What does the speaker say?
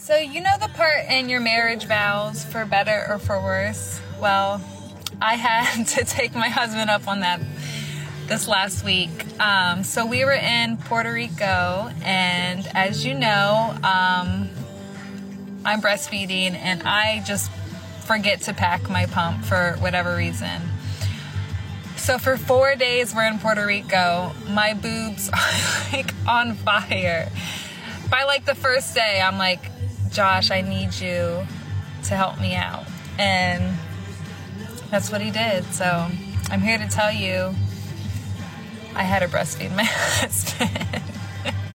So you know the part in your marriage vows, for better or for worse? Well, I had to take my husband up on that this last week. So we were in Puerto Rico, and as you know, I'm breastfeeding, and I just forget to pack my pump for whatever reason. So for 4 days we're in Puerto Rico, my boobs are like on fire. By like the first day, I'm like, Josh, I need you to help me out. And that's what he did. So I'm here to tell you I had to breastfeed my husband.